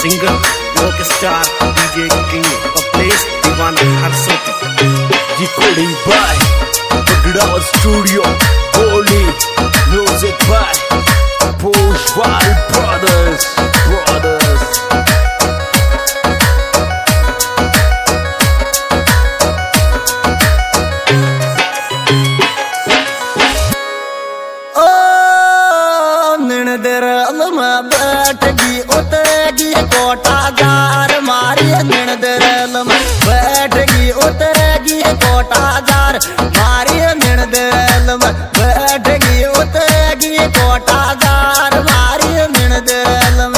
Singer rock star DJ king प्लेस दीवाना हरसोती recording by Bagdawa Studio, Holy music by Pushpal Brothers. बैठगी उतरेगी quota जार मारी निर्दरल में बैठगी उतरेगी कोटा जार मारी निर्दरल में बैठगी उतरेगी कोटा जार मारी निर्दरल में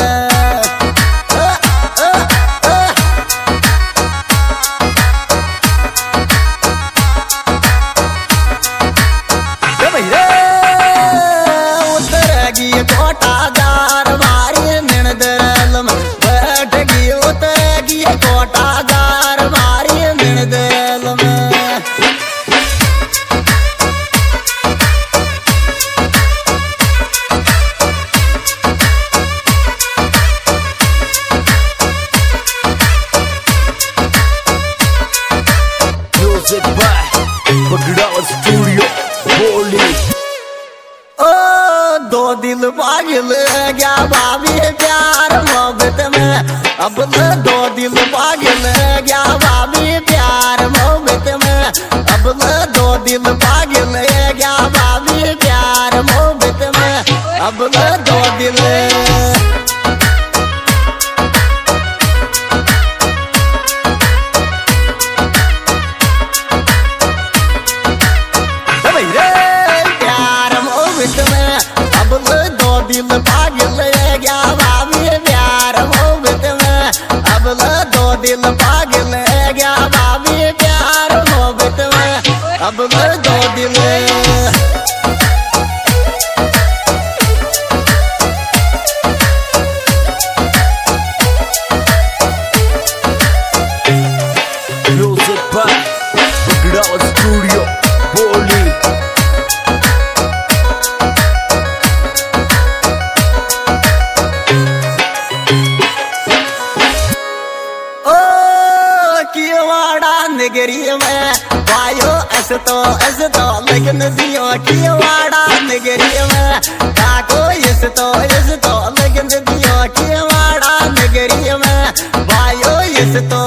उतरेगी कोटा जार मारी निर्दरल में बैठगी उतरेगी कोटा जार मारी निर्दरल में Music by Bagdawa Studio, Holy. दो दिल पागल गया भाभी प्यार मोहब्बत में अब दो दिल पागल गया भाभी प्यार मोहब्बत में अब दो दिल पागल गया भाभी प्यार मोहब्बत में अब दो दिल दिल पागल गया भाभी प्यार मोहब्बत में अब दो दिल पागल गया भाभी प्यार मोहब्बत में अब दो दिल Music by Bagdawa Studio, Holy. नगरी में वायो ऐसे तो लगन दियो किवाड़ा नगरी में काको ऐसे तो लगन दियो किवाड़ा नगरी में वायो ऐसे तो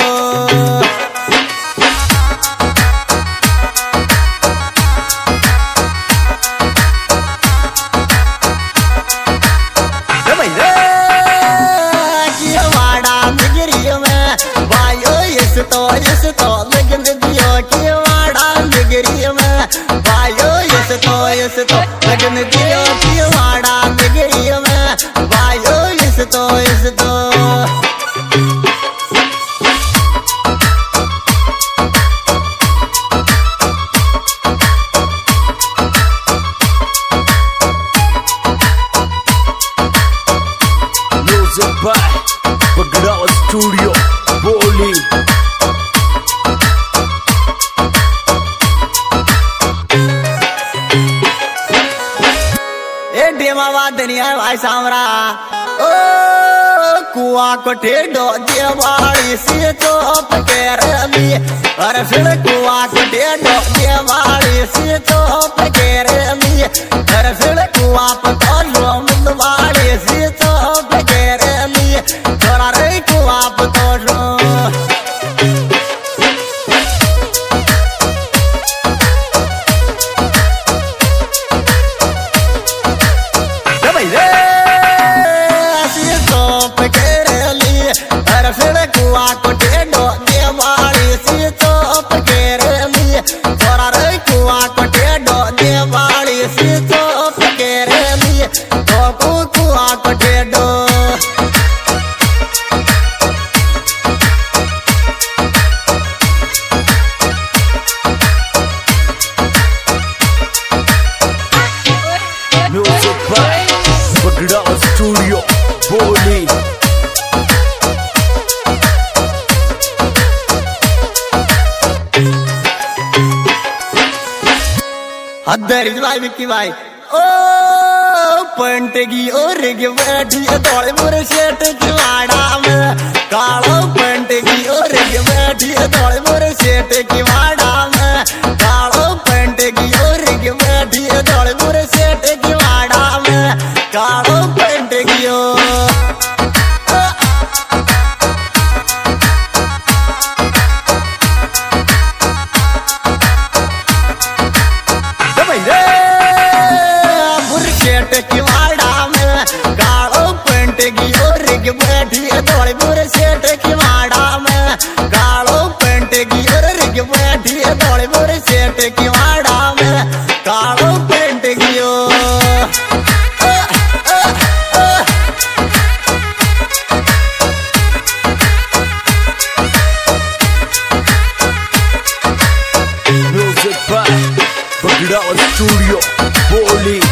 तो लगन दियो किवाड़ा नगरी में वायो तो लगन दियो किवाड़ा नगरी में वायो तो Music by Bagdawa Studio, Holy. डेमावा दुनिया भाई सामरा ओ कुआ को टेढ़ो देवाड़ी से चौप के रली और फिर कुआ को टेढ़ो देवाड़ी से चौप के रली और फिर कुआ पर तो मुंदवाड़ी से चौप के रली थोड़ा रे कुआ पर तो कुआ को टेढ़ो देवाड़ी से चौप के रली थोड़ा रे कुआ को टेढ़ो देवाड़ी से चौप के रली तो कुआ को टेढ़ो Music by Bagdawa Studio, Holy. हदरी भाई विक्की भाई ओ पंटगी और बैठी दौड़े मुर सेठ की वाड़ा में बैठी दौड़ मोरे सेठ की वाड़ा में कालो पेंट की और की बैठी दौड़ मोरे सेठ की वाड़ा में कालो पेंट की सेठ की वाड़ा में कालो पेंट की और की बैठी दौड़ मोरे सेठ की वाड़ा में कालो पेंट की और की बैठी दौड़ मोरे सेठ की वाड़ा में कालो पेंट की Music by Bagda Studio Boli.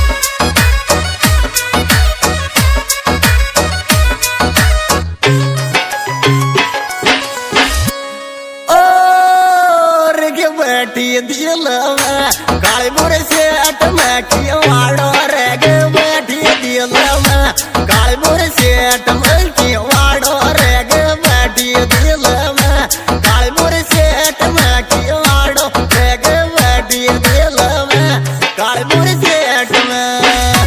बैठी दिल में काली मोरे सेठ में खिवाड़ो रे गे बैठी दिल में काली मोरे सेठ में खिवाड़ो रे गे बैठी दिल में काली मोरे सेठ में खिवाड़ो रे गे बैठी दिल में काली मोरे सेठ में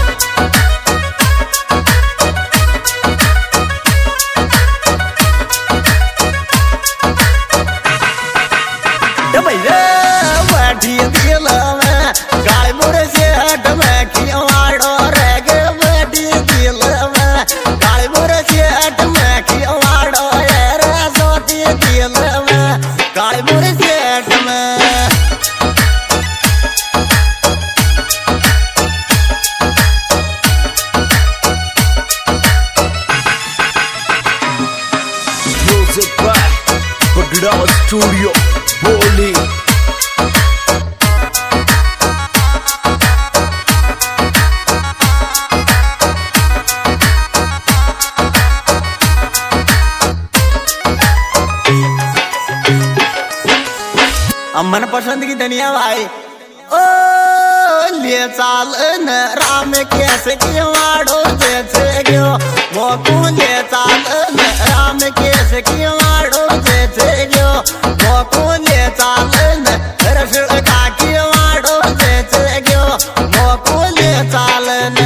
बैठी दिल में काली मोरे सेठ में खिवाड़ो रे गे बैठी दिल में काली मोरे सेठ में खिवाड़ो रे सोती दिल में काली मोरे सेठ में Music by Bagda Studio Boli. मन पसंद की दुनिया भाई ओ ले चाल न राम कैसे किवाड़ो जैसे गयो वो को ले चाल न राम कैसे किवाड़ो जैसे गयो वो को ले चाल न रसड़ का किवाड़ो जैसे गयो वो को ले चाल न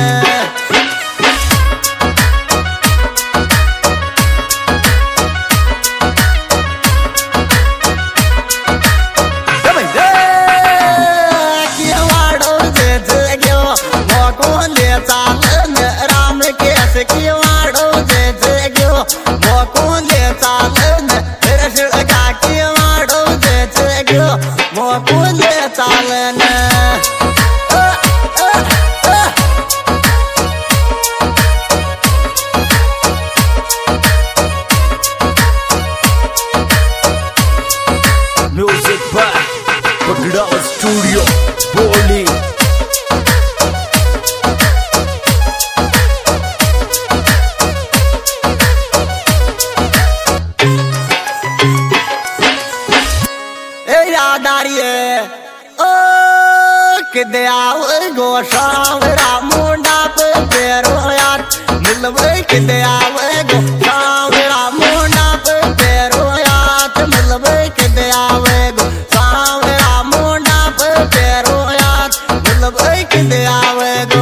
राम कैसे किवाड़ो जैसे गयो वो कौन ले चालन रसड़ का किवाड़ो जैसे गयो वो कौन ले चालन Music by Bagda Studio Boli. दयाव Gosav मुंडा पे पेरो यार मिलवे के दयाव गोसाव मुंडा पे पेरो यार मिलवे के दयाव गोसाव मुंडा पे पेरो यार मिलवे के दयाव गो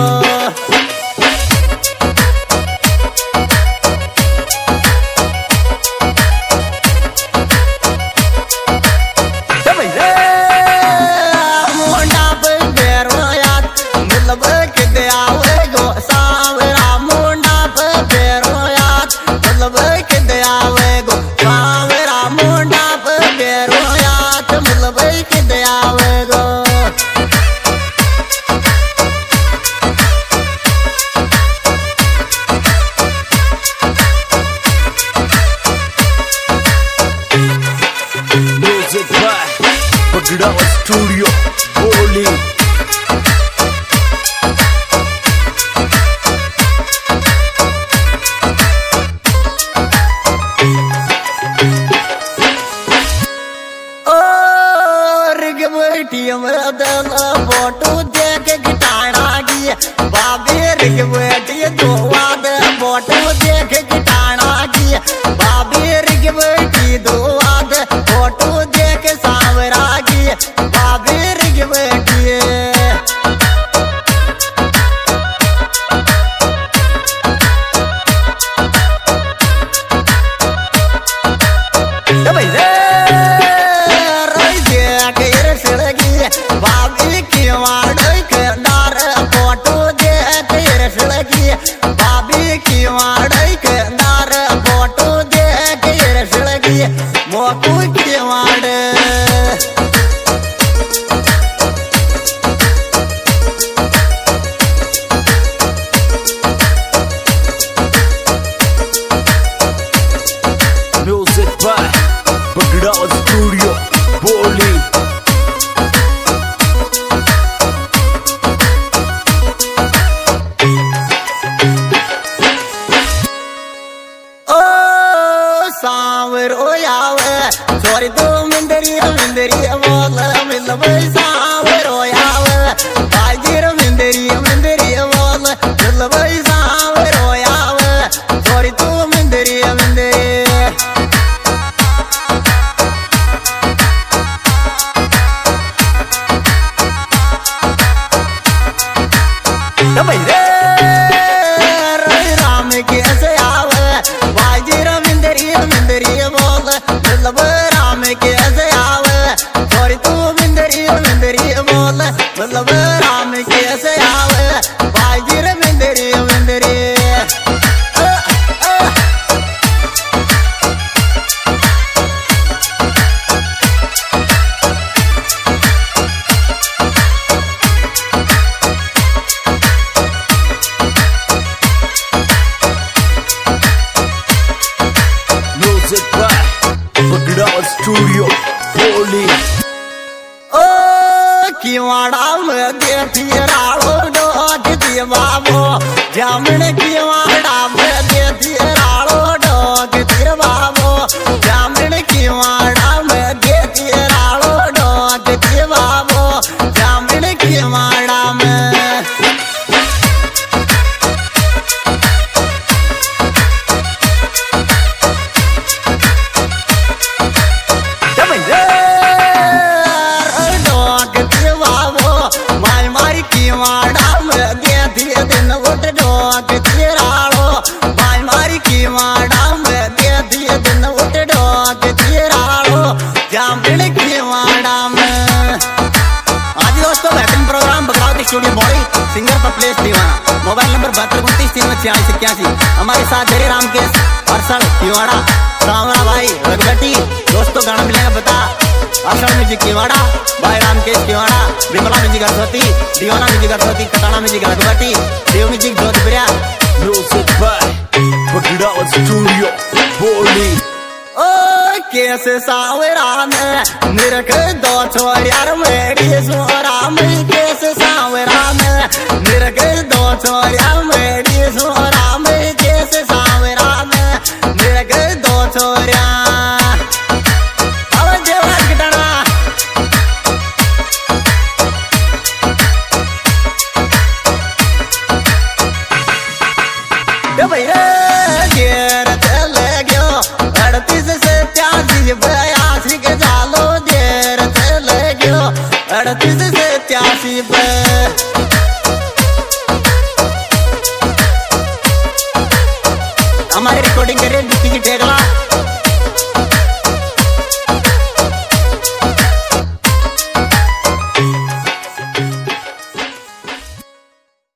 Bagda Studio Boli. फोटो देख गिटारा की बाबे रिग बेटी दो वाद फोटो देख गिटारा की बाबे रिग बेटी दो वाद फोटो भाई रे रही देख ये सिलगी बाबी की वाड़ के डार फोटो देख ये सिलगी बाबी की वाड़ के डार फोटो देख ये सिलगी मोकू की वाड़ Music by Bagdad Studio, Boli. ओ सांवरो यावे छोरी तो मिंदरी मिंदरी बोल मिलवे सांवरो यावे बाजीर मिंदरी मिंदरी बोल मिलवे सांवरो यावे छोरी तो मिंदरी मिंदरी भाई रे राम कैसे आवे बाजीर मिंदरी मिंदरी बोल मतलब राम कैसे आवे सॉरी तू मिंदरी मिंदरी बोल मतलब राम कैसे आवे बाजीर मिंदरी मिंदरी Music by Bagdad Studio, Boli. ओ किवाड़ा में देती राड़ो डोक दी बाबो जामन किवाड़ा में देती राड़ो डोक दी बाबो जामन किवाड़ा में देती राड़ो डोक दी बाबो जामन किवाड़ा में दिन उठ डोक तिराड़ो बाई मारी की वाड़ा में दे दिए दिन उठ डोक तिराड़ो जामबिड़ की वाड़ा में आज दोस्तों बेहतरीन प्रोग्राम बगरावती स्टूडियो बॉडी सिंगर पर प्लेस दीवाना मोबाइल नंबर 7229 हमारे साथ धीरे राम केस अरसड़ तिवाड़ा सावरा भाई रघुवटी दोस्तों गाना मिलेगा बता अरसड़ म्यूजिक किवाड़ा भाई राम केस किवाड़ा विमला म्यूजिक सरस्वती दीवाना म्यूजिक सरस्वती कटाना म्यूजिक रघुवटी देव म्यूजिक जोधपुरिया Music by Bagdad Studio, Boli. ओ कैसे सावरा में निरख दो छोरियार मेरी सोरा में कैसे सावरा में निरख दो छोरियार मेरी सोरा में कैसे सावरा में निरख दो छोरियार